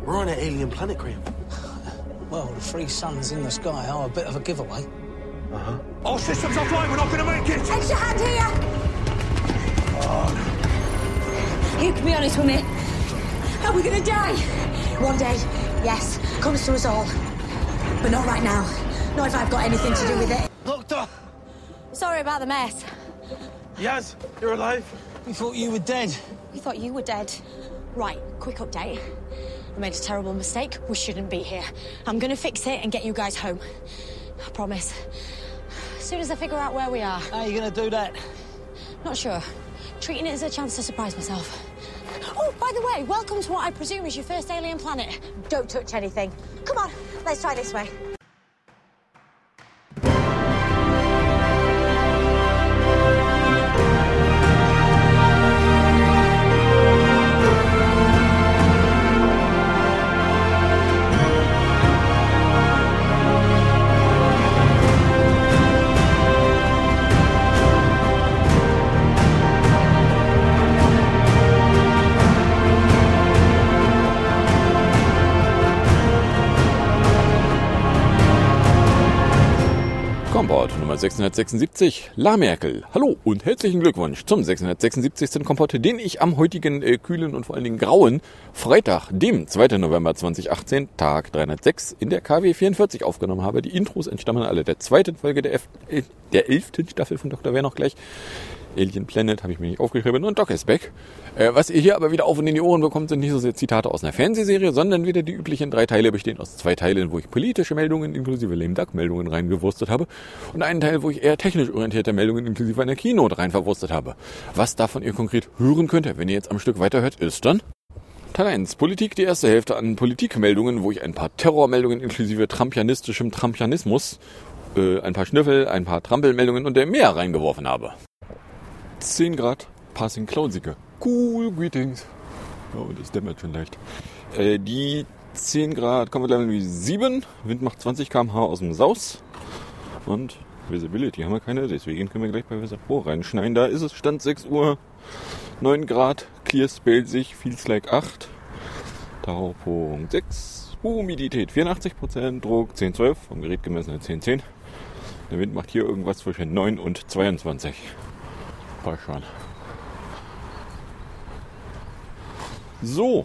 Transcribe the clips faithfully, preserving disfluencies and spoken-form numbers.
We're on an alien planet, Graham. Well, the three suns in the sky are a bit of a giveaway. Uh-huh. All systems offline, we're not gonna make it! Extra hand here! Oh. You can be honest with me. Are we gonna die? One day, yes, comes to us all. But not right now. Not if I've got anything to do with it. Doctor! Sorry about the mess. Yes, you're alive. We thought you were dead. We thought you were dead. Right, quick update. I made a terrible mistake. We shouldn't be here. I'm gonna fix it and get you guys home. I promise. As soon as I figure out where we are. How are you gonna do that? Not sure. Treating it as a chance to surprise myself. Oh, by the way, welcome to what I presume is your first alien planet. Don't touch anything. Come on, let's try this way. Kompott Nummer sechshundertsechsundsiebzig, La Merkel. Hallo und herzlichen Glückwunsch zum sechshundertsechsundsiebzigsten Kompott, den ich am heutigen äh, kühlen und vor allen Dingen grauen Freitag, dem zweiten November zweitausendachtzehn, Tag dreihundertsechs, in der K W vierundvierzig aufgenommen habe. Die Intros entstammen alle der zweiten Folge der, F- äh, der elften Staffel von Doktor Wer noch gleich. Alien Planet habe ich mir nicht aufgeschrieben und Doc ist back. Äh, was ihr hier aber wieder auf und in die Ohren bekommt, sind nicht so sehr Zitate aus einer Fernsehserie, sondern wieder die üblichen drei Teile, bestehen aus zwei Teilen, wo ich politische Meldungen inklusive Lame Duck Meldungen reingewurstet habe und einen Teil, wo ich eher technisch orientierte Meldungen inklusive einer Keynote rein verwurstet habe. Was davon ihr konkret hören könnt, wenn ihr jetzt am Stück weiterhört, ist dann Teil eins, Politik, die erste Hälfte an Politikmeldungen, wo ich ein paar Terrormeldungen inklusive trampianistischem Trampianismus, äh, ein paar Schnüffel, ein paar Trampelmeldungen und der mehr reingeworfen habe. zehn Grad, passing cloudsige. Cool, greetings. Oh, das dämmert schon leicht. Äh, die zehn Grad Comfort Level wie sieben. Wind macht zwanzig Kilometer pro Stunde aus dem Saus. Und Visibility haben wir keine, deswegen können wir gleich bei Weser Pro reinschneiden. Da ist es, Stand sechs Uhr, neun Grad, Clear spälsig, feels like acht. Taupunkt sechs. Humidität vierundachtzig Prozent, Druck zehn Komma zwölf, vom Gerät gemessene zehn Komma zehn. Der Wind macht hier irgendwas zwischen neun und zweiundzwanzig. Passt schon. So.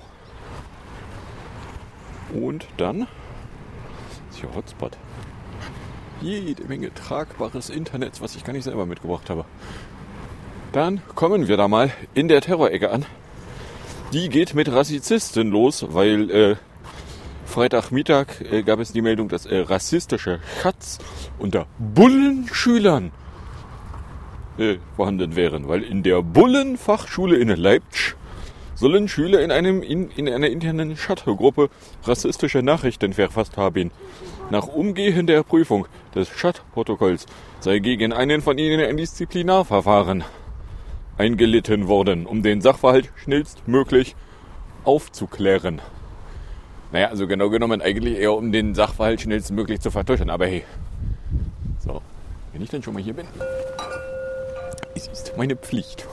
Und dann ist hier Hotspot. Jede Menge tragbares Internet, was ich gar nicht selber mitgebracht habe. Dann kommen wir da mal in der Terrorecke an. Die geht mit Rassisten los, weil äh, Freitagmittag äh, gab es die Meldung, dass äh, rassistische Chats unter Bullenschülern äh, vorhanden wären. Weil in der Bullenfachschule in Leipzig sollen Schüler in, einem, in, in einer internen Chatgruppe rassistische Nachrichten verfasst haben. Nach umgehender Prüfung des Chatprotokolls sei gegen einen von ihnen ein Disziplinarverfahren eingelitten worden, um den Sachverhalt schnellstmöglich aufzuklären. Naja, also genau genommen eigentlich eher um den Sachverhalt schnellstmöglich zu vertuschen. Aber hey, so, wenn ich dann schon mal hier bin, es ist meine Pflicht.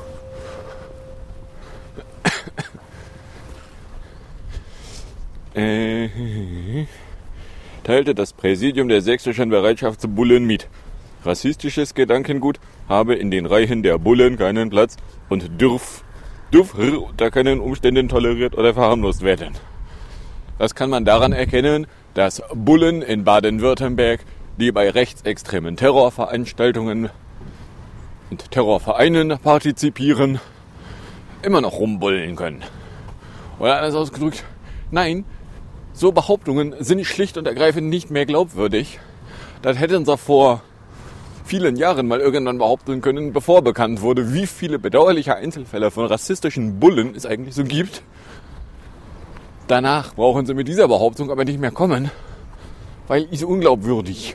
Äh, teilte das Präsidium der sächsischen Bereitschaftsbullen mit. Rassistisches Gedankengut habe in den Reihen der Bullen keinen Platz und dürf, dürf unter keinen Umständen toleriert oder verharmlost werden. Das kann man daran erkennen, dass Bullen in Baden-Württemberg, die bei rechtsextremen Terrorveranstaltungen und Terrorvereinen partizipieren, immer noch rumbullen können. Oder anders ausgedrückt, nein, so Behauptungen sind schlicht und ergreifend nicht mehr glaubwürdig. Das hätten sie vor vielen Jahren mal irgendwann behaupten können, bevor bekannt wurde, wie viele bedauerliche Einzelfälle von rassistischen Bullen es eigentlich so gibt. Danach brauchen sie mit dieser Behauptung aber nicht mehr kommen, weil ist unglaubwürdig.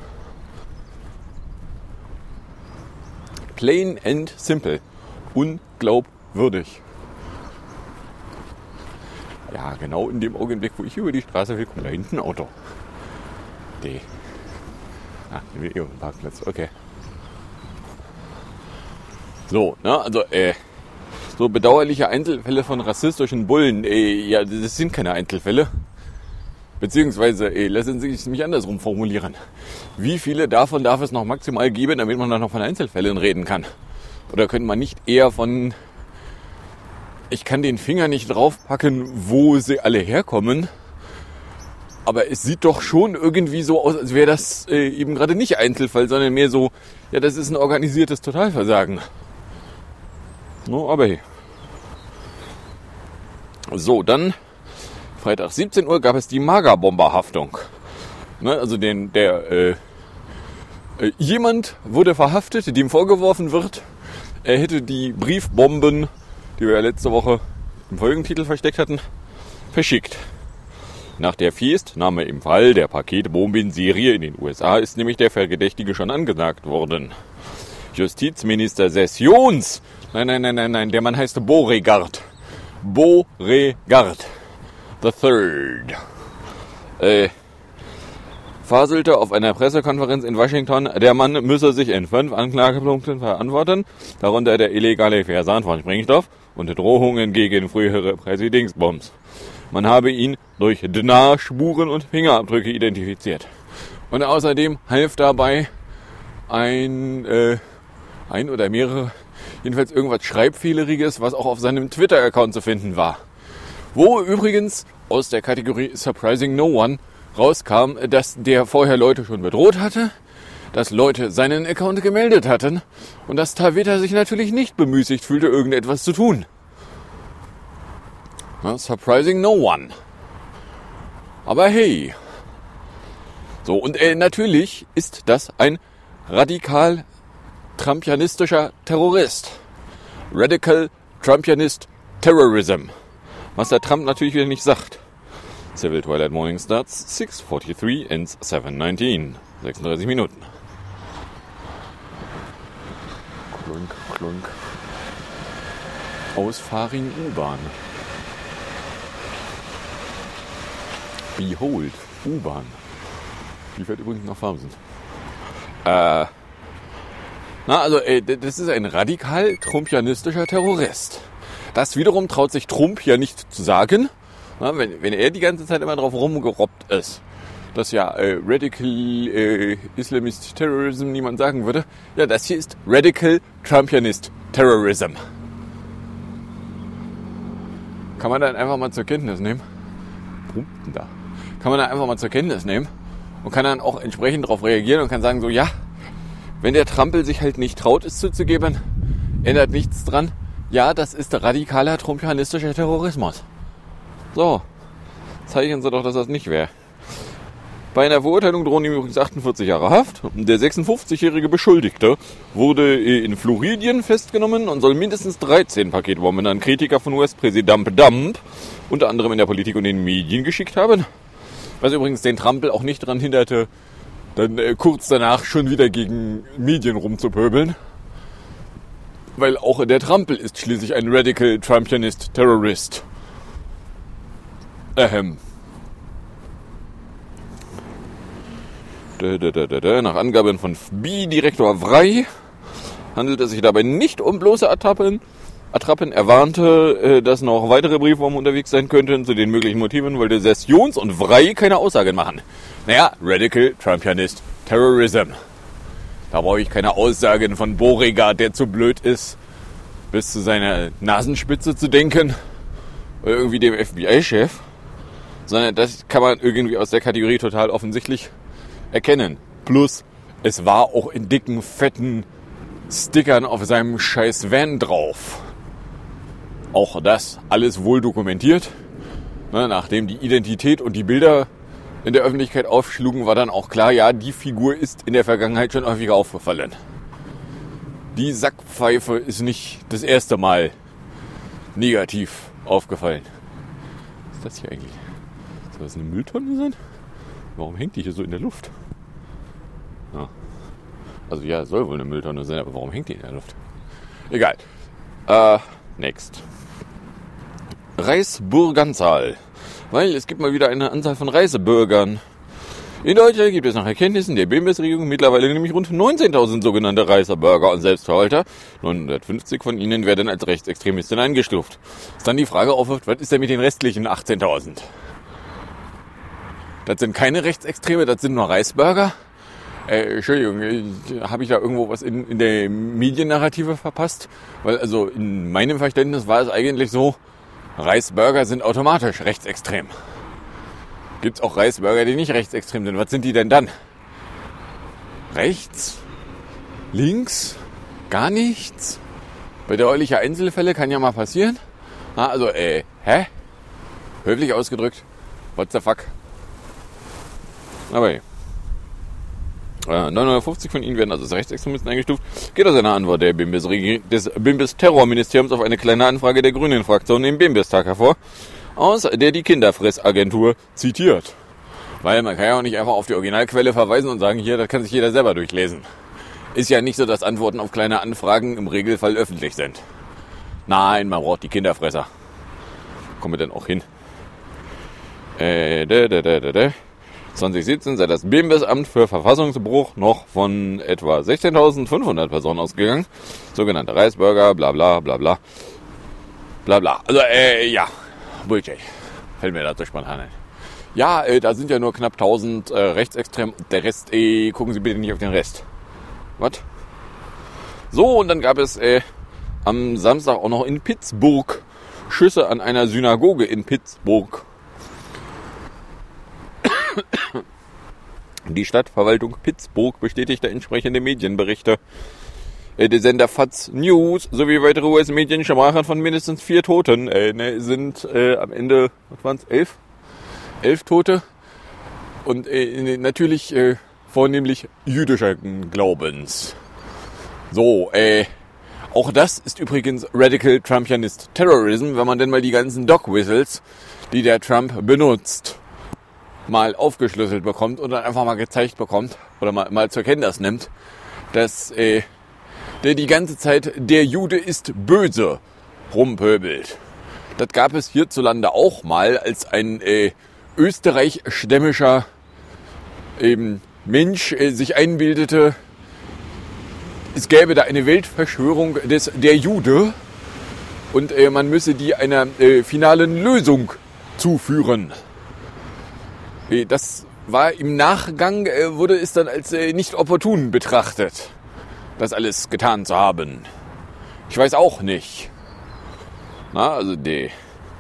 Plain and simple. Unglaubwürdig. Ja, genau in dem Augenblick, wo ich über die Straße will, kommt da hinten ein Auto. D. Ah, hier will ich auf dem Parkplatz. Okay. So, ne, also, äh, so bedauerliche Einzelfälle von rassistischen Bullen, äh, ja, das sind keine Einzelfälle. Beziehungsweise, ey, lassen Sie mich andersrum formulieren. Wie viele davon darf es noch maximal geben, damit man dann noch von Einzelfällen reden kann? Oder könnte man nicht eher von, ich kann den Finger nicht draufpacken, wo sie alle herkommen, aber es sieht doch schon irgendwie so aus, als wäre das äh, eben gerade nicht Einzelfall, sondern mehr so, ja, das ist ein organisiertes Totalversagen. No, aber hey. So, dann Freitag siebzehn Uhr gab es die Magerbomberhaftung. Ne, also den, der äh, äh, jemand wurde verhaftet, dem vorgeworfen wird, er hätte die Briefbomben, die wir ja letzte Woche im Folgentitel versteckt hatten, verschickt. Nach der Festnahme im Fall der Paketbombenserie in den U S A ist nämlich der Verdächtige schon angesagt worden. Justizminister Sessions, nein, nein, nein, nein, nein, der Mann heißt Beauregard. Beauregard the Third. Äh, faselte auf einer Pressekonferenz in Washington, der Mann müsse sich in fünf Anklagepunkten verantworten, darunter der illegale Versand von Sprengstoff und Drohungen gegen frühere Präsidentsbombs. Man habe ihn durch D N A-Spuren und Fingerabdrücke identifiziert. Und außerdem half dabei ein, äh, ein oder mehrere, jedenfalls irgendwas Schreibfehleriges, was auch auf seinem Twitter-Account zu finden war. Wo übrigens aus der Kategorie Surprising No One rauskam, dass der vorher Leute schon bedroht hatte, dass Leute seinen Account gemeldet hatten und dass Taveta sich natürlich nicht bemüßigt fühlte, irgendetwas zu tun. Ja, surprising no one. Aber hey. So, und äh, natürlich ist das ein radikal trumpianistischer Terrorist. Radical Trumpianist Terrorism. Was der Trump natürlich wieder nicht sagt. Civil Twilight Morning starts six forty-three, ends seven nineteen. sechsunddreißig Minuten. Klunk, klunk. Ausfahrring U-Bahn. Behold, U-Bahn. Die fährt übrigens nach Farmsen. Äh, na, also, ey, das ist ein radikal trumpianistischer Terrorist. Das wiederum traut sich Trump ja nicht zu sagen, na, wenn, wenn er die ganze Zeit immer drauf rumgerobbt ist, dass ja äh, Radical äh, Islamist Terrorism niemand sagen würde. Ja, das hier ist Radical Trumpianist Terrorism. Kann man dann einfach mal zur Kenntnis nehmen? Pumpen da. Kann man dann einfach mal zur Kenntnis nehmen und kann dann auch entsprechend darauf reagieren und kann sagen so, ja, wenn der Trampel sich halt nicht traut, es zuzugeben, ändert nichts dran. Ja, das ist radikaler trumpianistischer Terrorismus. So, zeichnen Sie doch, dass das nicht wäre. Bei einer Verurteilung drohen ihm übrigens achtundvierzig Jahre Haft. Der sechsundfünfzigjährige Beschuldigte wurde in Floridien festgenommen und soll mindestens dreizehn Paketbomben an Kritiker von U S-Präsident Trump, unter anderem in der Politik und den Medien, geschickt haben. Was übrigens den Trampel auch nicht daran hinderte, dann äh, kurz danach schon wieder gegen Medien rumzupöbeln. Weil auch der Trampel ist schließlich ein Radical Trumpianist Terrorist. Ahem. Da, da, da, da, da. Nach Angaben von F B I-Direktor Vrij handelt es sich dabei nicht um bloße Attrappen. Attrappen. Er warnte, äh, dass noch weitere Briefbomben unterwegs sein könnten. Zu den möglichen Motiven wollte Sessions und Vrij keine Aussagen machen. Naja, Radical Trumpianist Terrorism. Da brauche ich keine Aussagen von Beauregard, der zu blöd ist, bis zu seiner Nasenspitze zu denken. Oder irgendwie dem F B I-Chef. Sondern das kann man irgendwie aus der Kategorie total offensichtlich erkennen. Plus, es war auch in dicken, fetten Stickern auf seinem scheiß Van drauf. Auch das alles wohl dokumentiert. Na, nachdem die Identität und die Bilder in der Öffentlichkeit aufschlugen, war dann auch klar, ja, die Figur ist in der Vergangenheit schon häufiger aufgefallen. Die Sackpfeife ist nicht das erste Mal negativ aufgefallen. Was ist das hier eigentlich? Soll das eine Mülltonne sein? Warum hängt die hier so in der Luft? Ja. Also ja, es soll wohl eine Mülltonne sein, aber warum hängt die in der Luft? Egal. Äh, next. Reichsbürgeranzahl. Weil es gibt mal wieder eine Anzahl von Reisebürgern. In Deutschland gibt es nach Erkenntnissen der B M S-Regierung mittlerweile nämlich rund neunzehntausend sogenannte Reisebürger und Selbstverwalter. neunhundertfünfzig von ihnen werden als Rechtsextremisten eingestuft. Was dann die Frage aufwirft, was ist denn mit den restlichen achtzehntausend? Das sind keine Rechtsextreme, das sind nur Reisburger. Äh, Entschuldigung, habe ich da irgendwo was in, in der Mediennarrative verpasst? Weil also in meinem Verständnis war es eigentlich so, Reisburger sind automatisch rechtsextrem. Gibt's auch Reisburger, die nicht rechtsextrem sind? Was sind die denn dann? Rechts? Links? Gar nichts? Bedauerliche Einzelfälle kann ja mal passieren. Ah, also, äh, hä? Höflich ausgedrückt. What the fuck? Aber hey. neunhundertfünfzig von ihnen werden also als Rechtsextremisten eingestuft. Geht aus einer Antwort der BIMBIS, des BIMBIS-Terrorministeriums auf eine kleine Anfrage der Grünen-Fraktion im BIMBIS-Tag hervor, aus der die Kinderfressagentur zitiert. Weil man kann ja auch nicht einfach auf die Originalquelle verweisen und sagen, hier, das kann sich jeder selber durchlesen. Ist ja nicht so, dass Antworten auf kleine Anfragen im Regelfall öffentlich sind. Nein, man braucht die Kinderfresser. Kommen wir denn auch hin? Äh, da, da, da, da, da. zwanzig siebzehn sei das BIMBIS-Amt für Verfassungsbruch noch von etwa sechzehntausendfünfhundert Personen ausgegangen. Sogenannte Reisbürger, bla bla bla bla. Bla bla. Also, äh, ja. Bullshit. Fällt mir dazu spontan ein. Ja, äh, da sind ja nur knapp tausend äh, Rechtsextrem. Der Rest, äh, gucken Sie bitte nicht auf den Rest. Was? So, und dann gab es äh, am Samstag auch noch in Pittsburgh Schüsse an einer Synagoge in Pittsburgh. Die Stadtverwaltung Pittsburgh bestätigte entsprechende Medienberichte. Der Sender F A Z News sowie weitere U S-Medien sprachen von mindestens vier Toten. Äh, ne, sind äh, am Ende, was waren es, elf? Elf Tote. Und äh, natürlich äh, vornehmlich jüdischen Glaubens. So, äh, auch das ist übrigens Radical Trumpianist Terrorism, wenn man denn mal die ganzen Dog Whistles, die der Trump benutzt, mal aufgeschlüsselt bekommt und dann einfach mal gezeigt bekommt oder mal, mal zur Kenntnis nimmt, dass äh, der die ganze Zeit der Jude ist böse rumpöbelt. Das gab es hierzulande auch mal, als ein äh, österreichstämmischer ähm, Mensch äh, sich einbildete, es gäbe da eine Weltverschwörung des der Jude und äh, man müsse die einer äh, finalen Lösung zuführen. Das war im Nachgang, äh, wurde es dann als äh, nicht opportun betrachtet, das alles getan zu haben. Ich weiß auch nicht. Na, also die.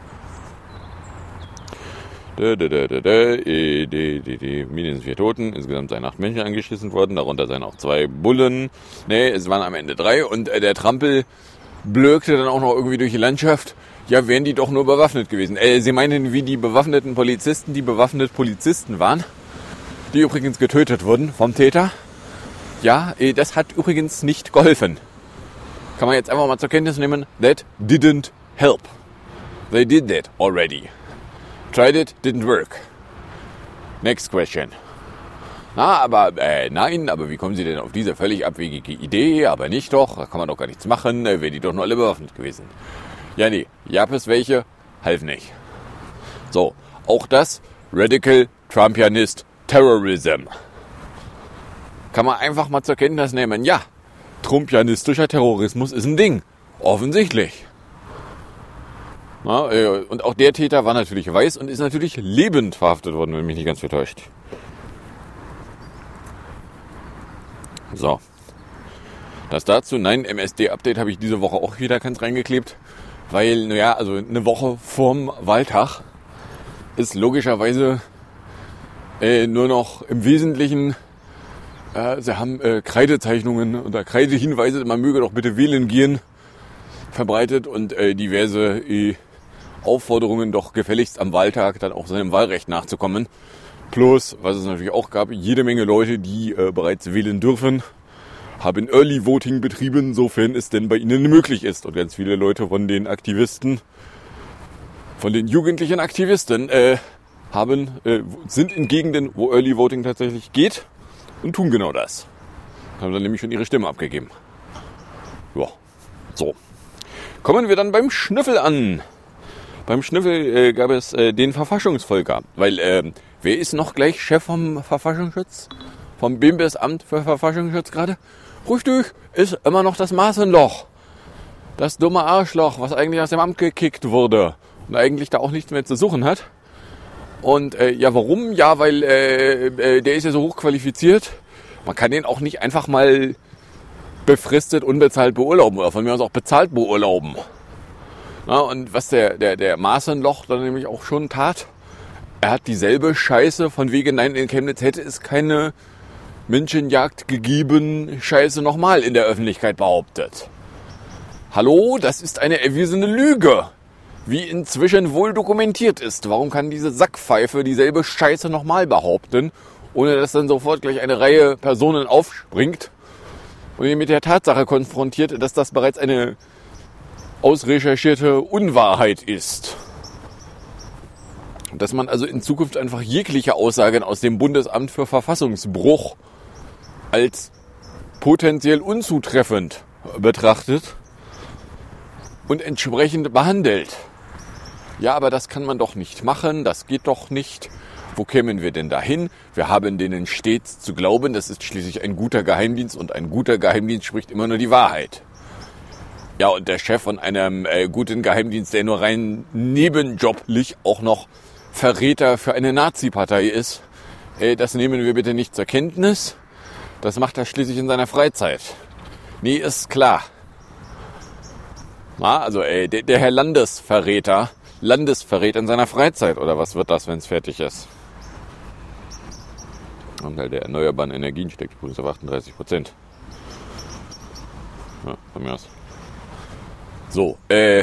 Die, die, die, die, die, die, die, mindestens vier Toten, insgesamt seien acht Menschen angeschissen worden, darunter seien auch zwei Bullen. Nee, es waren am Ende drei und äh, der Trampel blökte dann auch noch irgendwie durch die Landschaft. Ja, wären die doch nur bewaffnet gewesen. Äh, Sie meinen, wie die bewaffneten Polizisten, die bewaffnet Polizisten waren, die übrigens getötet wurden vom Täter. Ja, äh, das hat übrigens nicht geholfen. Kann man jetzt einfach mal zur Kenntnis nehmen, that didn't help. They did that already. Tried it, didn't work. Next question. Na, aber, äh, nein, aber wie kommen Sie denn auf diese völlig abwegige Idee? Aber nicht doch, da kann man doch gar nichts machen, äh, wären die doch nur alle bewaffnet gewesen. Ja, nee, gab es welche, half nicht. So, auch das Radical Trumpianist Terrorism. Kann man einfach mal zur Kenntnis nehmen, ja, Trumpianistischer Terrorismus ist ein Ding. Offensichtlich. Na, und auch der Täter war natürlich weiß und ist natürlich lebend verhaftet worden, wenn mich nicht ganz vertäuscht. So. Das dazu. Nein, M S D-Update habe ich diese Woche auch wieder ganz reingeklebt. Weil, naja, also eine Woche vorm Wahltag ist logischerweise äh, nur noch im Wesentlichen, äh, sie haben äh, Kreidezeichnungen oder Kreidehinweise, man möge doch bitte wählen gehen, verbreitet und äh, diverse äh, Aufforderungen, doch gefälligst am Wahltag dann auch seinem Wahlrecht nachzukommen. Plus, was es natürlich auch gab, jede Menge Leute, die äh, bereits wählen dürfen, haben Early Voting betrieben, sofern es denn bei ihnen möglich ist. Und ganz viele Leute von den Aktivisten, von den jugendlichen Aktivisten, äh, haben, äh, sind in Gegenden, wo Early Voting tatsächlich geht und tun genau das. Haben dann nämlich schon ihre Stimme abgegeben. Ja, so. Kommen wir dann beim Schnüffel an. Beim Schnüffel äh, gab es äh, den Verfassungsvolker. Weil, äh, wer ist noch gleich Chef vom Verfassungsschutz? Vom BIMBIS-Amt für Verfassungsschutz gerade? Richtig, ist immer noch das Maaßenloch. Das dumme Arschloch, was eigentlich aus dem Amt gekickt wurde und eigentlich da auch nichts mehr zu suchen hat. Und äh, ja, warum? Ja, weil äh, äh, der ist ja so hochqualifiziert. Man kann den auch nicht einfach mal befristet, unbezahlt beurlauben oder von mir aus auch bezahlt beurlauben. Na, und was der, der, der Maaßen-Loch dann nämlich auch schon tat, er hat dieselbe Scheiße von wegen, nein, in Chemnitz hätte es keine Menschenjagd gegeben, Scheiße nochmal in der Öffentlichkeit behauptet. Hallo, das ist eine erwiesene Lüge, wie inzwischen wohl dokumentiert ist. Warum kann diese Sackpfeife dieselbe Scheiße nochmal behaupten, ohne dass dann sofort gleich eine Reihe Personen aufspringt und ihn mit der Tatsache konfrontiert, dass das bereits eine ausrecherchierte Unwahrheit ist. Dass man also in Zukunft einfach jegliche Aussagen aus dem Bundesamt für Verfassungsbruch als potenziell unzutreffend betrachtet und entsprechend behandelt. Ja, aber das kann man doch nicht machen, das geht doch nicht. Wo kämen wir denn dahin? Wir haben denen stets zu glauben, das ist schließlich ein guter Geheimdienst und ein guter Geheimdienst spricht immer nur die Wahrheit. Ja, und der Chef von einem äh, guten Geheimdienst, der nur rein nebenjoblich auch noch Verräter für eine Nazi-Partei ist, äh, das nehmen wir bitte nicht zur Kenntnis. Das macht er schließlich in seiner Freizeit. Nee, ist klar. Na, also äh, der, der Herr Landesverräter, Landesverräter in seiner Freizeit, oder was wird das, wenn es fertig ist? Anteil der erneuerbaren Energien steckt übrigens auf achtunddreißig Prozent. Ja, von mir aus. So, äh,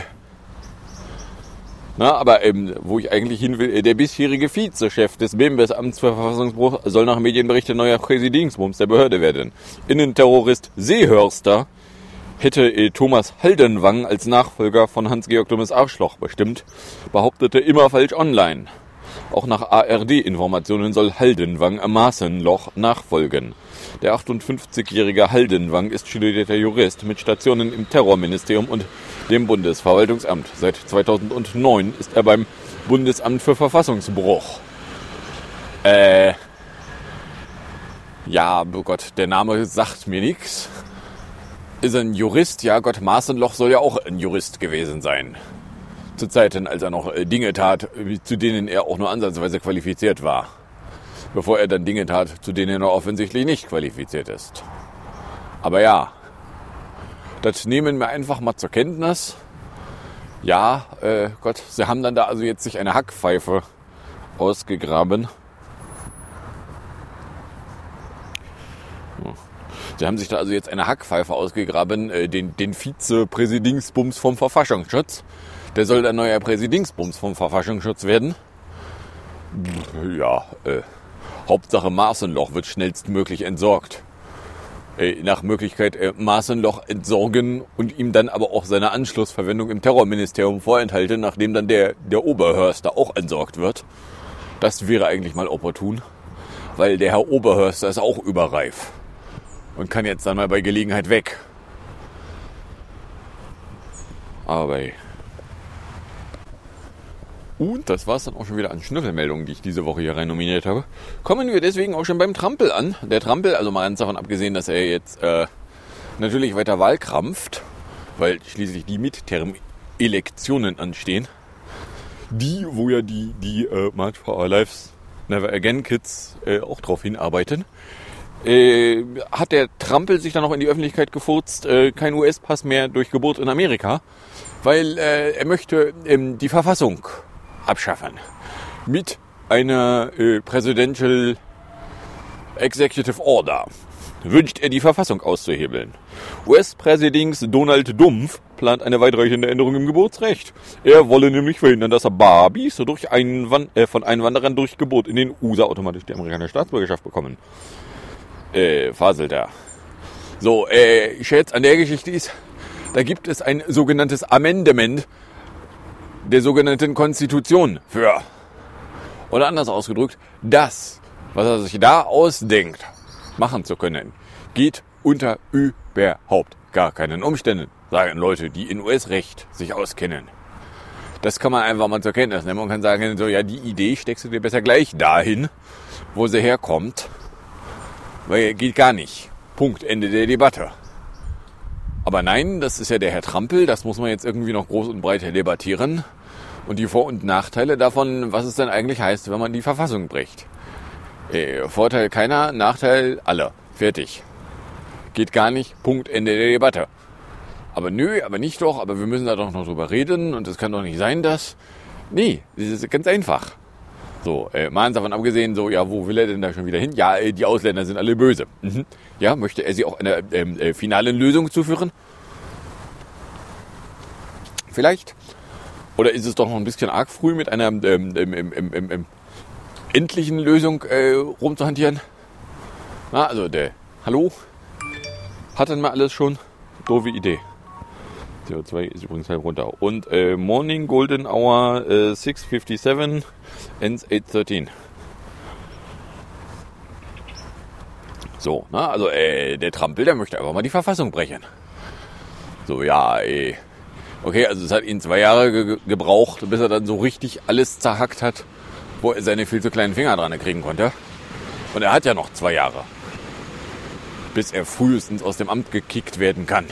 na, aber ähm, wo ich eigentlich hin will, äh, der bisherige Vizechef des B M W-Amts für Verfassungsbruch soll nach Medienberichten neuer Präsidingsbums der Behörde werden. Innenterrorist Seehörster hätte äh, Thomas Haldenwang als Nachfolger von Hans-Georg Dummes Arschloch bestimmt, behauptete immer falsch online. Auch nach A R D-Informationen soll Haldenwang am Maaßen-Loch nachfolgen. Der achtundfünfzigjährige Haldenwang ist studierter Jurist mit Stationen im Terrorministerium und dem Bundesverwaltungsamt. Seit zweitausendneun ist er beim Bundesamt für Verfassungsbruch. Äh, ja, oh Gott, der Name sagt mir nichts. Ist ein Jurist? Ja Gott, Maaßen-Loch soll ja auch ein Jurist gewesen sein. Zu Zeiten, als er noch Dinge tat, zu denen er auch nur ansatzweise qualifiziert war. Bevor er dann Dinge tat, zu denen er offensichtlich nicht qualifiziert ist. Aber ja, das nehmen wir einfach mal zur Kenntnis. Ja, äh, Gott, sie haben dann da also jetzt sich eine Hackpfeife ausgegraben. Sie haben sich da also jetzt eine Hackpfeife ausgegraben, äh, den, den Vizepräsidingsbums vom Verfassungsschutz. Der soll der neue Präsidingsbums vom Verfassungsschutz werden. Ja, äh, Hauptsache Maaßen-Loch wird schnellstmöglich entsorgt. Äh, nach Möglichkeit äh, Maaßen-Loch entsorgen und ihm dann aber auch seine Anschlussverwendung im Terrorministerium vorenthalten, nachdem dann der, der Oberhörster auch entsorgt wird. Das wäre eigentlich mal opportun, weil der Herr Oberhörster ist auch überreif und kann jetzt dann mal bei Gelegenheit weg. Aber und das war es dann auch schon wieder an Schnüffelmeldungen, die ich diese Woche hier rein nominiert habe. Kommen wir deswegen auch schon beim Trampel an. Der Trampel, also mal ganz davon abgesehen, dass er jetzt äh, natürlich weiter wahlkrampft, weil schließlich die Midterm-Elektionen anstehen. Die, wo ja die, die äh, March for Our Lives Never Again Kids äh, auch drauf hinarbeiten. Äh, hat der Trampel sich dann noch in die Öffentlichkeit gefurzt, äh, kein U S-Pass mehr durch Geburt in Amerika, weil äh, er möchte ähm, die Verfassung abschaffen. Mit einer äh, Presidential Executive Order wünscht er die Verfassung auszuhebeln. U S-Präsident Donald Dumpf plant eine weitreichende Änderung im Geburtsrecht. Er wolle nämlich verhindern, dass Babys durch Einwan- äh, von Einwanderern durch Geburt in den U S A automatisch die amerikanische Staatsbürgerschaft bekommen. Äh, faselt er. So, äh, Scherz an der Geschichte ist, da gibt es ein sogenanntes Amendment der sogenannten Konstitution für. Oder anders ausgedrückt, das, was er sich da ausdenkt, machen zu können, geht unter überhaupt gar keinen Umständen, sagen Leute, die in U S-Recht sich auskennen. Das kann man einfach mal zur Kenntnis nehmen. Man kann sagen, so, ja, die Idee steckst du dir besser gleich dahin, wo sie herkommt, weil geht gar nicht. Punkt, Ende der Debatte. Aber nein, das ist ja der Herr Trampel, das muss man jetzt irgendwie noch groß und breit debattieren. und die Vor- und Nachteile davon, was es denn eigentlich heißt, wenn man die Verfassung bricht. Äh, Vorteil keiner, Nachteil aller. Fertig. Geht gar nicht. Punkt. Ende der Debatte. Aber nö, aber nicht doch, aber wir müssen da doch noch drüber reden und es kann doch nicht sein, dass... Nee, das ist ganz einfach. So, äh, mal davon abgesehen, so, ja, wo will er denn da schon wieder hin? Ja, äh, die Ausländer sind alle böse. Mhm. Ja, möchte er sie auch einer ähm, äh, finalen Lösung zuführen? Vielleicht. Oder ist es doch noch ein bisschen arg früh mit einer ähm, ähm, ähm, ähm, ähm, ähm, endlichen Lösung äh, rumzuhantieren? Na, also der, hallo? Hatten wir alles schon? Doofe Idee. C O zwei ist übrigens halb runter. Und äh, Morning Golden Hour äh, six fifty-seven, ends eight thirteen. So, na, also äh, der Trampel, der möchte einfach mal die Verfassung brechen. So, ja, äh, okay, also es hat ihn zwei Jahre ge- gebraucht, bis er dann so richtig alles zerhackt hat, wo er seine viel zu kleinen Finger dran kriegen konnte. Und er hat ja noch zwei Jahre, bis er frühestens aus dem Amt gekickt werden kann.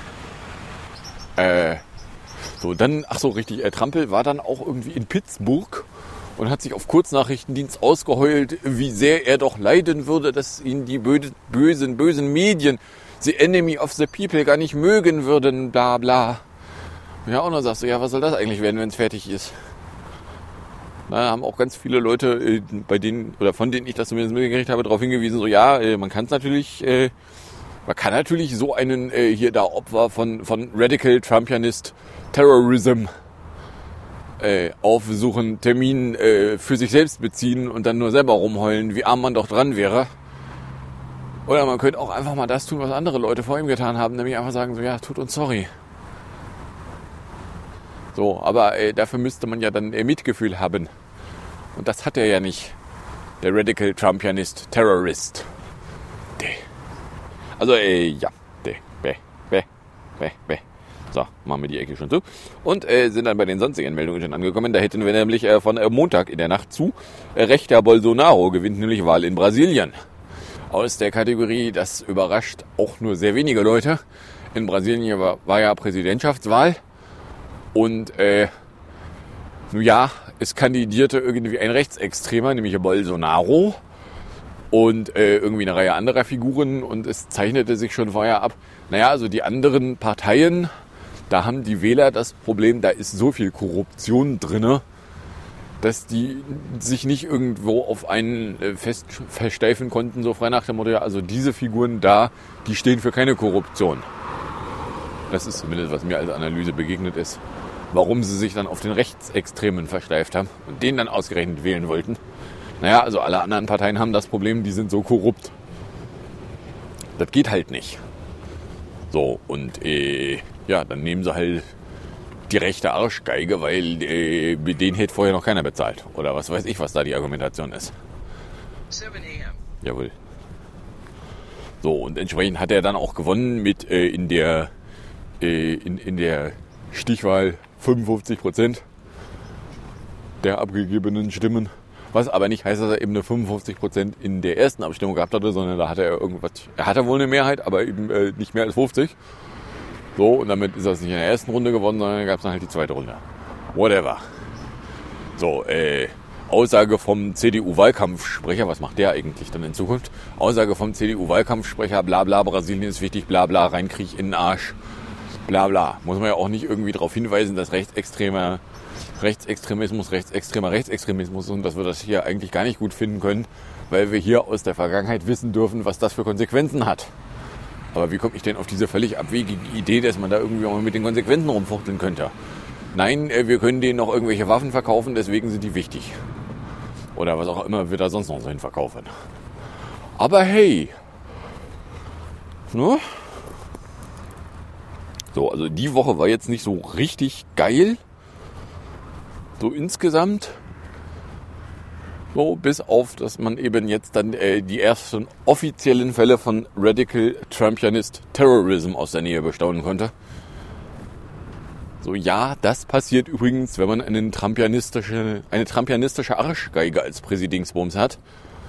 Äh, so, dann, ach so, richtig, äh, Trampel war dann auch irgendwie in Pittsburgh und hat sich auf Kurznachrichtendienst ausgeheult, wie sehr er doch leiden würde, dass ihn die böse, bösen, bösen Medien, the enemy of the people, gar nicht mögen würden, bla bla. Ja, und dann sagst du, ja, was soll das eigentlich werden, wenn es fertig ist? Da haben auch ganz viele Leute, äh, bei denen, oder von denen ich das zumindest mitgekriegt habe, darauf hingewiesen, so, ja, äh, man kann es natürlich, äh, man kann natürlich so einen äh, hier da Opfer von, von Radical Trumpianist Terrorism äh, aufsuchen, Termin äh, für sich selbst beziehen und dann nur selber rumheulen, wie arm man doch dran wäre. Oder man könnte auch einfach mal das tun, was andere Leute vor ihm getan haben, nämlich einfach sagen, so, ja, tut uns sorry. So, aber äh, dafür müsste man ja dann äh, Mitgefühl haben. Und das hat er ja nicht. Der Radical Trumpianist Terrorist. De. Also, äh, ja. De. Be. Be. Be. Be. So, machen wir die Ecke schon zu. Und äh, sind dann bei den sonstigen Meldungen schon angekommen. Da hätten wir nämlich äh, von äh, Montag in der Nacht zu. Äh, rechter Bolsonaro gewinnt nämlich Wahl in Brasilien. Aus der Kategorie, das überrascht auch nur sehr wenige Leute. In Brasilien war, war ja Präsidentschaftswahl. Und, äh, nun ja, es kandidierte irgendwie ein Rechtsextremer, nämlich Bolsonaro. Und äh, irgendwie eine Reihe anderer Figuren. Und es zeichnete sich schon vorher ab. Naja, also die anderen Parteien, da haben die Wähler das Problem, da ist so viel Korruption drinne, dass die sich nicht irgendwo auf einen fest versteifen konnten, so frei nach dem Motto, ja, also diese Figuren da, die stehen für keine Korruption. Das ist zumindest, was mir als Analyse begegnet ist. Warum sie sich dann auf den Rechtsextremen versteift haben und den dann ausgerechnet wählen wollten. Naja, also alle anderen Parteien haben das Problem, die sind so korrupt. Das geht halt nicht. So, und äh, ja, dann nehmen sie halt die rechte Arschgeige, weil äh, den hätte vorher noch keiner bezahlt. Oder was weiß ich, was da die Argumentation ist. seven a.m. Jawohl. So, und entsprechend hat er dann auch gewonnen mit äh, in der äh, in, in der Stichwahl fünfundfünfzig Prozent der abgegebenen Stimmen. Was aber nicht heißt, dass er eben eine fünfundfünfzig Prozent in der ersten Abstimmung gehabt hatte, sondern da hatte er irgendwas, er hatte wohl eine Mehrheit, aber eben äh, nicht mehr als fünfzig. So, und damit ist das nicht in der ersten Runde gewonnen, sondern dann gab es dann halt die zweite Runde. Whatever. So, äh, Aussage vom C D U-Wahlkampfsprecher, was macht der eigentlich dann in Zukunft? Aussage vom C D U-Wahlkampfsprecher, bla bla, Brasilien ist wichtig, bla bla, Reinkrieg in den Arsch, bla bla. Muss man ja auch nicht irgendwie darauf hinweisen, dass rechtsextremer Rechtsextremismus, rechtsextremer Rechtsextremismus und dass wir das hier eigentlich gar nicht gut finden können, weil wir hier aus der Vergangenheit wissen dürfen, was das für Konsequenzen hat. Aber wie komme ich denn auf diese völlig abwegige Idee, dass man da irgendwie auch mal mit den Konsequenzen rumfuchteln könnte? Nein, wir können denen noch irgendwelche Waffen verkaufen, deswegen sind die wichtig. Oder was auch immer wir da sonst noch so hin verkaufen. Aber hey. Ne? So, also die Woche war jetzt nicht so richtig geil. So insgesamt. So, bis auf, dass man eben jetzt dann äh, die ersten offiziellen Fälle von Radical Trumpianist Terrorism aus der Nähe bestaunen konnte. So, ja, das passiert übrigens, wenn man einen Trumpianistische, eine trumpianistische Arschgeige als Präsidingsbums hat.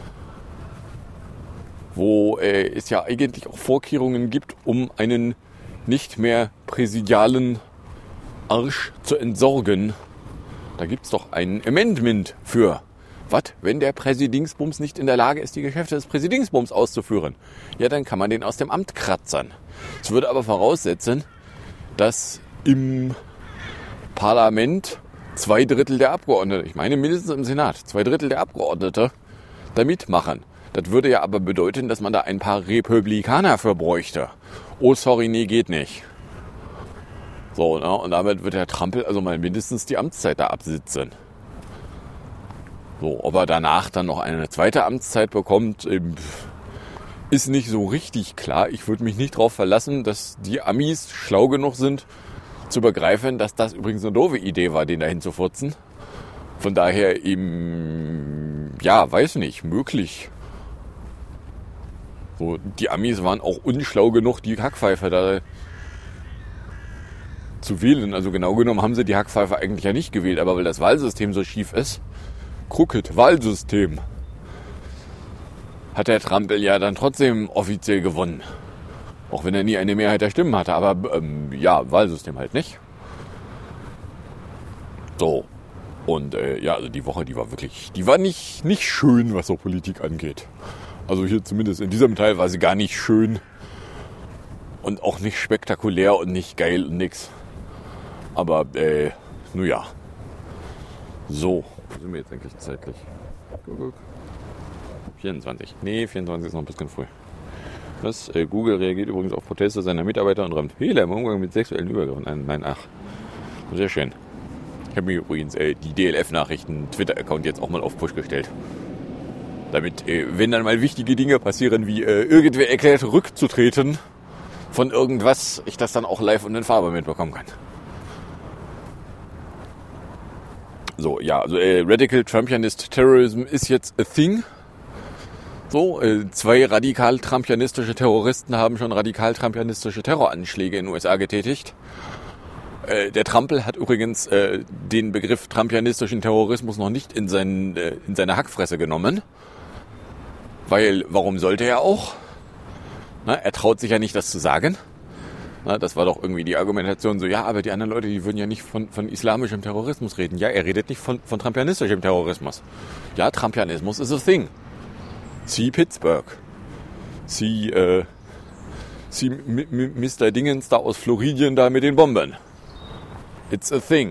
Wo äh, es ja eigentlich auch Vorkehrungen gibt, um einen nicht mehr präsidialen Arsch zu entsorgen. da gibt's doch ein Amendment für. Was, wenn der Präsidingsbums nicht in der Lage ist, die Geschäfte des Präsidingsbums auszuführen? Ja, dann kann man den aus dem Amt kratzern. Es würde aber voraussetzen, dass im Parlament zwei Drittel der Abgeordneten, ich meine mindestens im Senat, zwei Drittel der Abgeordnete da mitmachen. Das würde ja aber bedeuten, dass man da ein paar Republikaner für bräuchte. Oh, sorry, nee, geht nicht. So, ne? Und damit wird der Trampel also mal mindestens die Amtszeit da absitzen. So, ob er danach dann noch eine zweite Amtszeit bekommt, ist nicht so richtig klar. Ich würde mich nicht darauf verlassen, dass die Amis schlau genug sind, zu begreifen, dass das übrigens eine doofe Idee war, den dahin zu furzen. Von daher eben, ja, weiß nicht, möglich. So, die Amis waren auch unschlau genug, die Hackpfeife da zu wählen. Also genau genommen haben sie die Hackpfeife eigentlich ja nicht gewählt, aber weil das Wahlsystem so schief ist, Crooked Wahlsystem, hat der Trampel ja dann trotzdem offiziell gewonnen. Auch wenn er nie eine Mehrheit der Stimmen hatte. Aber ähm, ja, Wahlsystem halt nicht. So. Und äh, ja, also die Woche, die war wirklich, die war nicht, nicht schön, was so Politik angeht. Also hier zumindest in diesem Teil war sie gar nicht schön. Und auch nicht spektakulär und nicht geil und nix. Aber, äh, nun ja. So. Wo sind wir jetzt eigentlich zeitlich? Guck, guck. vierundzwanzig. Nee, vierundzwanzig ist noch ein bisschen früh. Das, äh, Google reagiert übrigens auf Proteste seiner Mitarbeiter und räumt Fehler im Umgang mit sexuellen Übergriffen ein. Nein, ach. Sehr schön. Ich habe mir übrigens äh, die D L F-Nachrichten-Twitter-Account jetzt auch mal auf Push gestellt. Damit, äh, wenn dann mal wichtige Dinge passieren, wie äh, irgendwer erklärt, rückzutreten von irgendwas, ich das dann auch live und in Farbe mitbekommen kann. So, ja, also äh, Radical Trumpianist Terrorism ist jetzt a thing. So, äh, zwei radikal-trumpianistische Terroristen haben schon radikal-trumpianistische Terroranschläge in den U S A getätigt. Äh, der Trampel hat übrigens äh, den Begriff trumpianistischen Terrorismus noch nicht in, seinen, äh, in seine Hackfresse genommen. Weil, warum sollte er auch? Na, er traut sich ja nicht, das zu sagen. Na, das war doch irgendwie die Argumentation so, ja, aber die anderen Leute, die würden ja nicht von, von islamischem Terrorismus reden. Ja, er redet nicht von, von trumpianistischem Terrorismus. Ja, Trumpianismus is a thing. Sie Pittsburgh. Sie, äh, Sie Mister Dingens da aus Floridien da mit den Bomben. It's a thing.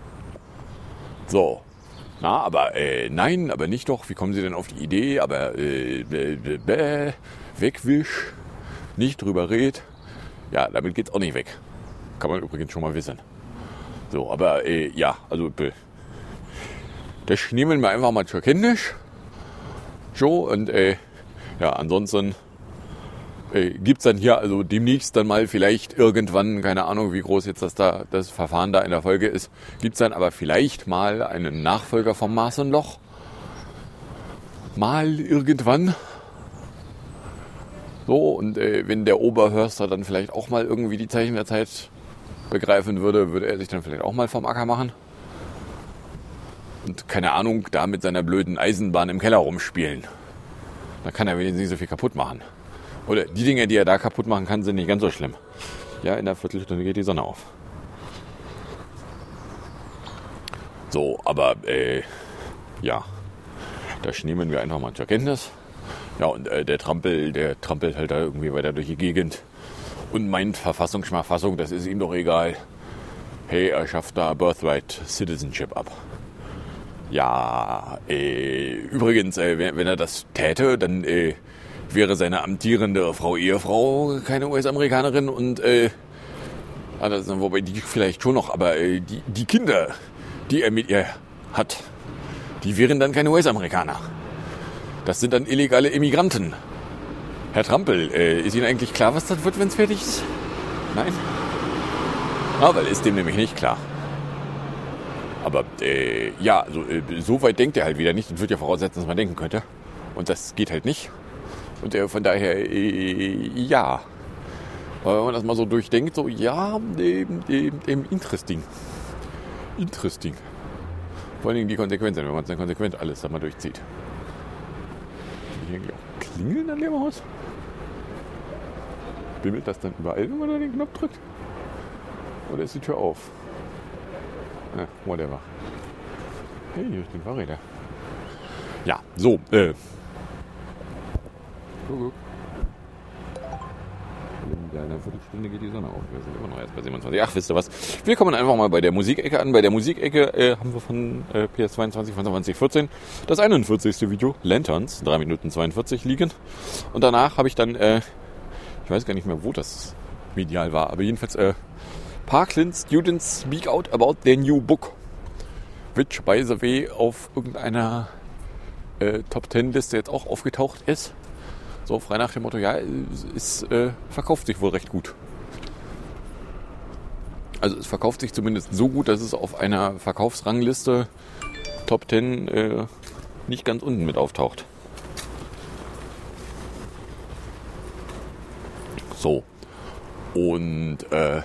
So. Na, aber, äh, nein, aber nicht doch. Wie kommen Sie denn auf die Idee? Aber, äh, bäh, bäh, bäh, wegwisch, nicht drüber red. Ja, damit geht's auch nicht weg. Kann man übrigens schon mal wissen. So, aber, äh, ja, also, bäh. Das nehmen wir einfach mal zur Kenntnis. So, und äh, ja, ansonsten äh, gibt es dann hier also demnächst dann mal vielleicht irgendwann, keine Ahnung, wie groß jetzt das da das Verfahren da in der Folge ist, gibt es dann aber vielleicht mal einen Nachfolger vom Maßenloch. Mal irgendwann. So, und äh, wenn der Oberhörster dann vielleicht auch mal irgendwie die Zeichen der Zeit begreifen würde, würde er sich dann vielleicht auch mal vom Acker machen. Und keine Ahnung, da mit seiner blöden Eisenbahn im Keller rumspielen. Da kann er wenigstens nicht so viel kaputt machen. Oder die Dinge, die er da kaputt machen kann, sind nicht ganz so schlimm. Ja, in der Viertelstunde geht die Sonne auf. So, aber, äh, ja. Das nehmen wir einfach mal zur Kenntnis. Ja, und äh, der Trampel, der trampelt halt da irgendwie weiter durch die Gegend. Und meint Verfassung, Schmafassung, das ist ihm doch egal. Hey, er schafft da Birthright Citizenship ab. Ja, äh, übrigens, äh, wenn, wenn er das täte, dann äh, wäre seine amtierende Frau Ehefrau keine U S-Amerikanerin und, äh, also, wobei die vielleicht schon noch, aber äh, die, die Kinder, die er mit ihr hat, die wären dann keine U S-Amerikaner. Das sind dann illegale Immigranten. Herr Trampel, äh, ist Ihnen eigentlich klar, was das wird, wenn es fertig ist? Nein? Ah, weil ist dem nämlich nicht klar. Aber äh, ja, also, äh, so weit denkt er halt wieder nicht. Das wird ja voraussetzen, dass man denken könnte. Und das geht halt nicht. Und äh, von daher, äh, ja. Aber wenn man das mal so durchdenkt, so, ja, ähm, ähm, ähm, interesting. Interesting. Vor allen Dingen die Konsequenzen, wenn man es dann konsequent alles da mal durchzieht. Hier eigentlich auch klingeln an dem Haus? Bimmelt das dann überall, wenn man da den Knopf drückt? Oder ist die Tür auf? Ja, whatever. Hey, hier stehen Fahrräder. Ja, so, äh. Guck, guck. In einer Viertelstunde geht die Sonne auf. Wir sind immer noch erst bei siebenundzwanzig. Ach, wisst ihr was? Wir kommen einfach mal bei der Musikecke an. Bei der Musikecke äh, haben wir von äh, P S zweiundzwanzig von zwanzig vierzehn das einundvierzigste Video, Lanterns, drei Minuten zweiundvierzig liegen. Und danach habe ich dann, äh, ich weiß gar nicht mehr, wo das medial war, aber jedenfalls äh, Parkland Students Speak Out About Their New Book, which, by the way, auf irgendeiner äh, Top Ten Liste jetzt auch aufgetaucht ist. So, frei nach dem Motto, ja, es äh, verkauft sich wohl recht gut. Also es verkauft sich zumindest so gut, dass es auf einer Verkaufsrangliste Top Ten äh, nicht ganz unten mit auftaucht. So. Und äh,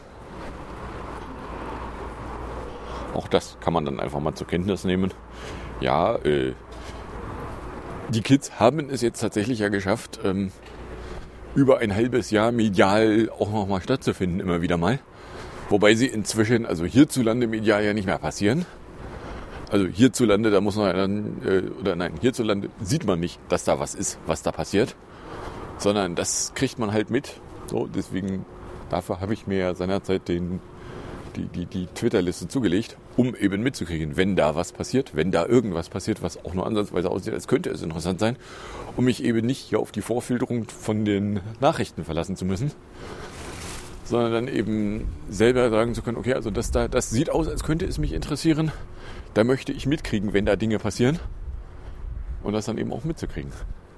auch das kann man dann einfach mal zur Kenntnis nehmen. Ja, äh, die Kids haben es jetzt tatsächlich ja geschafft, ähm, über ein halbes Jahr medial auch nochmal stattzufinden, immer wieder mal. Wobei sie inzwischen, also hierzulande medial ja nicht mehr passieren. Also hierzulande, da muss man dann, äh, oder nein, hierzulande sieht man nicht, dass da was ist, was da passiert. Sondern das kriegt man halt mit. So, deswegen, dafür habe ich mir ja seinerzeit den, die, die, die Twitter-Liste zugelegt, um eben mitzukriegen, wenn da was passiert, wenn da irgendwas passiert, was auch nur ansatzweise aussieht, als könnte es interessant sein, um mich eben nicht hier auf die Vorfilterung von den Nachrichten verlassen zu müssen, sondern dann eben selber sagen zu können, okay, also das da, das sieht aus, als könnte es mich interessieren, da möchte ich mitkriegen, wenn da Dinge passieren und das dann eben auch mitzukriegen.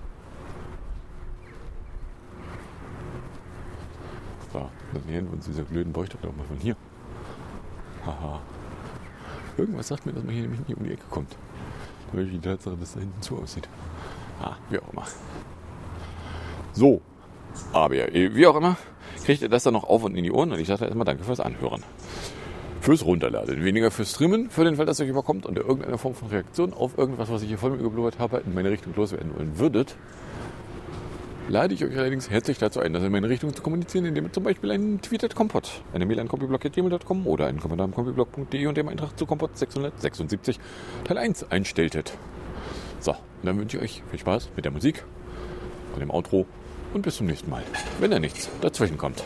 So, dann nähern wir uns dieser blöden Leuchtturm mal von hier. Haha. Irgendwas sagt mir, dass man hier nämlich nicht um die Ecke kommt. Da will ich die Tatsache, dass da hinten zu aussieht. Ah, wie auch immer. So, aber wie auch immer, kriegt ihr das dann noch auf und in die Ohren. Und ich sage erstmal danke fürs Anhören. Fürs Runterladen, weniger fürs Streamen, für den Fall, dass euch überkommt und ihr irgendeine Form von Reaktion auf irgendwas, was ich hier voll mit geblubbert habe, in meine Richtung loswerden wollen würdet, lade ich euch allerdings herzlich dazu ein, das in meine Richtung zu kommunizieren, indem ihr zum Beispiel einen Tweet at Kompott, eine Mail an kompiblog punkt gmail punkt com oder einen Kommentar an kompiblog punkt de und dem Eintrag zu Kompott sechshundertsechsundsiebzig Teil eins einstelltet. So, und dann wünsche ich euch viel Spaß mit der Musik und dem Outro und bis zum nächsten Mal, wenn da nichts dazwischen kommt.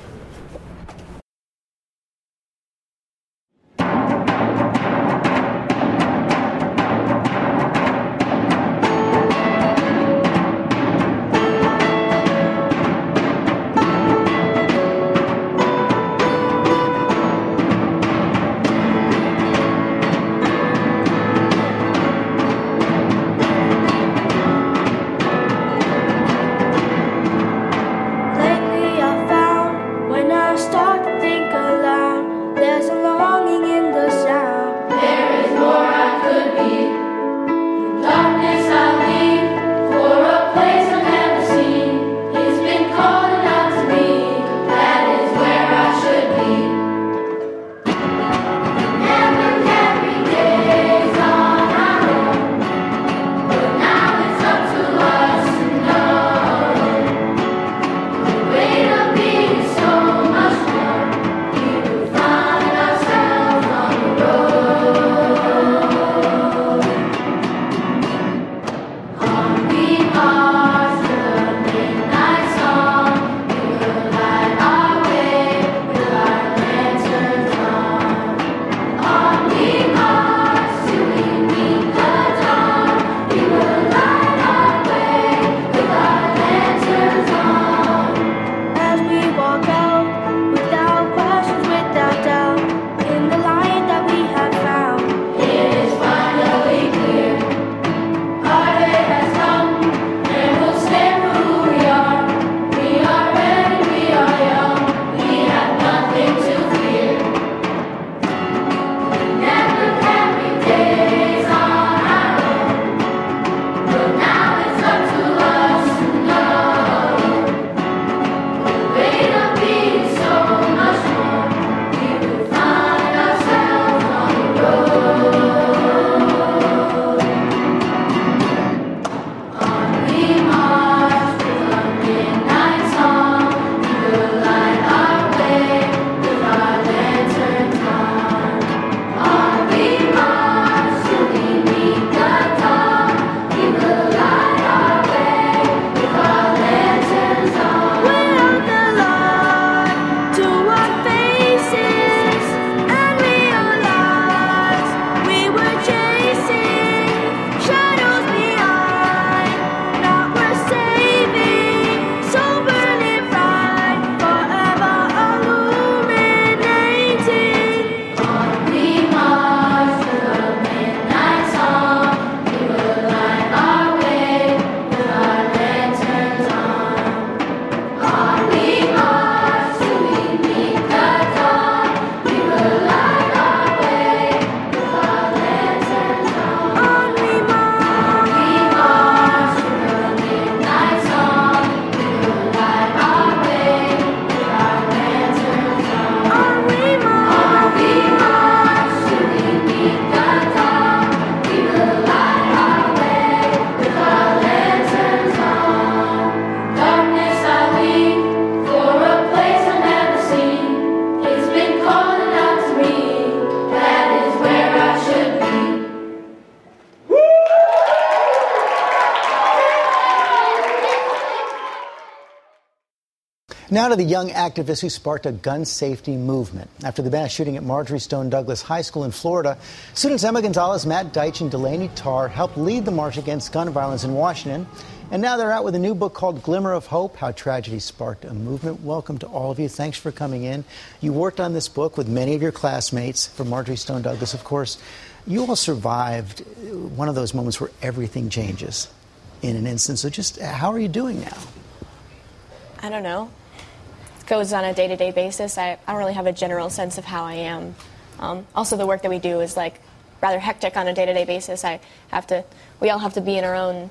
Lately I found when I start to think aloud, there's a longing in the sound. There is more I could be. In darkness I leave for a place I've never seen. It's been calling out to me. That is where I should be. Never every day's on our own, but now it's up to us to know. The weight of being so much more, we will find ourselves on the road. On we march, the midnight song, we will light our way with our lanterns on. On we march till we meet the dawn, we will light our way with our lanterns on. As we walk out, without questions, without doubt, in the light that we have found, it is finally clear. Our day has come, and Now to the young activists who sparked a gun safety movement. After the mass shooting at Marjory Stone Douglas High School in Florida, students Emma Gonzalez, Matt Deitch, and Delaney Tarr helped lead the march against gun violence in Washington. And now they're out with a new book called Glimmer of Hope, How Tragedy Sparked a Movement. Welcome to all of you. Thanks for coming in. You worked on this book with many of your classmates from Marjory Stone Douglas, of course. You all survived one of those moments where everything changes in an instant. So just how are you doing now? I don't know. It goes on a day-to-day basis. I, I don't really have a general sense of how I am. Um, also, the work that we do is like rather hectic on a day-to-day basis. I have to, we all have to be in our own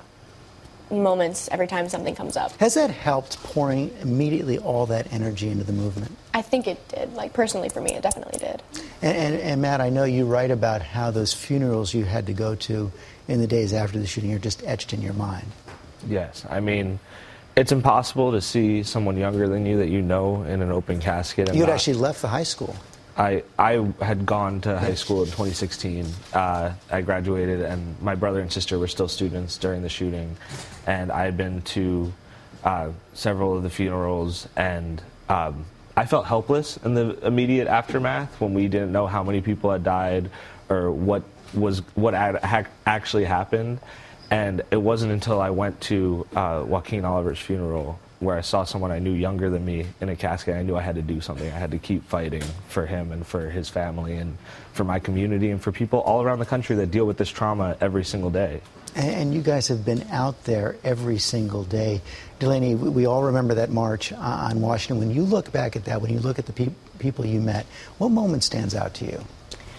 moments every time something comes up. Has that helped pouring immediately all that energy into the movement? I think it did. Like personally for me, it definitely did. And, and, and Matt, I know you write about how those funerals you had to go to in the days after the shooting are just etched in your mind. Yes, I mean, it's impossible to see someone younger than you that you know in an open casket. And you had not, actually left the high school. I, I had gone to high school in twenty sixteen. Uh, I graduated, and my brother and sister were still students during the shooting. And I had been to uh, several of the funerals, and um, I felt helpless in the immediate aftermath when we didn't know how many people had died or what was what had ha actually happened. And it wasn't until I went to uh, Joaquin Oliver's funeral where I saw someone I knew younger than me in a casket. I knew I had to do something. I had to keep fighting for him and for his family and for my community and for people all around the country that deal with this trauma every single day. And, and you guys have been out there every single day. Delaney, we, we all remember that march on Washington. When you look back at that, when you look at the pe people you met, what moment stands out to you?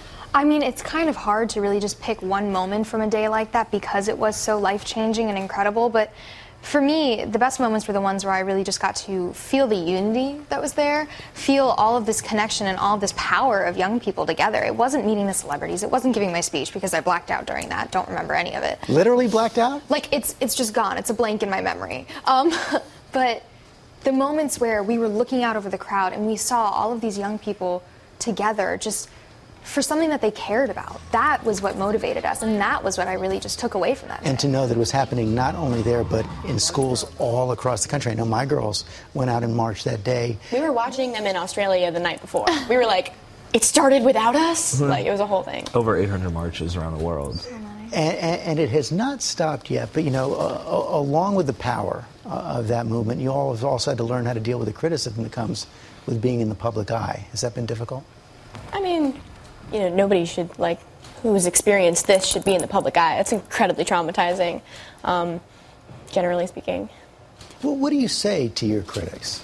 I mean, it's kind of hard to really just pick one moment from a day like that because it was so life-changing and incredible, but for me, the best moments were the ones where I really just got to feel the unity that was there, feel all of this connection and all of this power of young people together. It wasn't meeting the celebrities. It wasn't giving my speech because I blacked out during that. Don't remember any of it. Literally blacked out? Like, it's, it's just gone. It's a blank in my memory. Um, but the moments where we were looking out over the crowd and we saw all of these young people together just for something that they cared about. That was what motivated us, and that was what I really just took away from that day. And to know that it was happening not only there, but in schools all across the country. I know my girls went out and marched that day. We were watching them in Australia the night before. We were like, it started without us? Mm-hmm. Like, it was a whole thing. Over eight hundred marches around the world. So nice. and, and, and it has not stopped yet, but, you know, uh, along with the power uh, of that movement, you all have also had to learn how to deal with the criticism that comes with being in the public eye. Has that been difficult? I mean, you know, nobody should, like, who's experienced this should be in the public eye. It's incredibly traumatizing, um, generally speaking. Well, what do you say to your critics?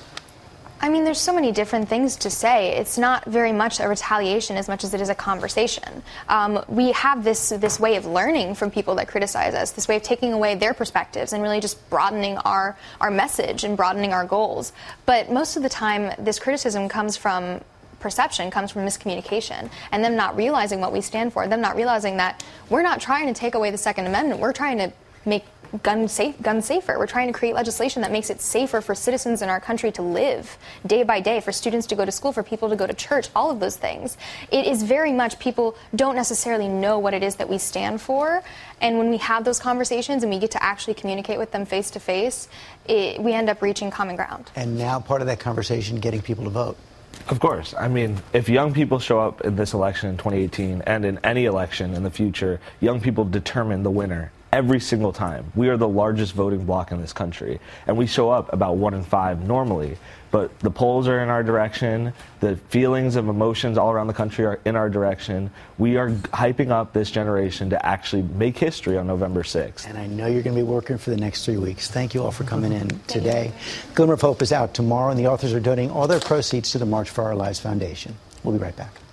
I mean, there's so many different things to say. It's not very much a retaliation as much as it is a conversation. Um, we have this, this way of learning from people that criticize us, this way of taking away their perspectives and really just broadening our, our message and broadening our goals. But most of the time, this criticism comes from perception, comes from miscommunication, and them not realizing what we stand for, them not realizing that we're not trying to take away the Second Amendment, we're trying to make gun safe, guns safer. We're trying to create legislation that makes it safer for citizens in our country to live day by day, for students to go to school, for people to go to church, all of those things. It is very much, people don't necessarily know what it is that we stand for, and when we have those conversations and we get to actually communicate with them face to face, it, we end up reaching common ground. And now part of that conversation, getting people to vote. Of course. I mean, if young people show up in this election in twenty eighteen and in any election in the future, young people determine the winner every single time. We are the largest voting bloc in this country, and we show up about one in five normally. But the polls are in our direction. The feelings of emotions all around the country are in our direction. We are hyping up this generation to actually make history on November sixth. And I know you're going to be working for the next three weeks. Thank you all for coming in today. Glimmer of Hope is out tomorrow, and the authors are donating all their proceeds to the March for Our Lives Foundation. We'll be right back.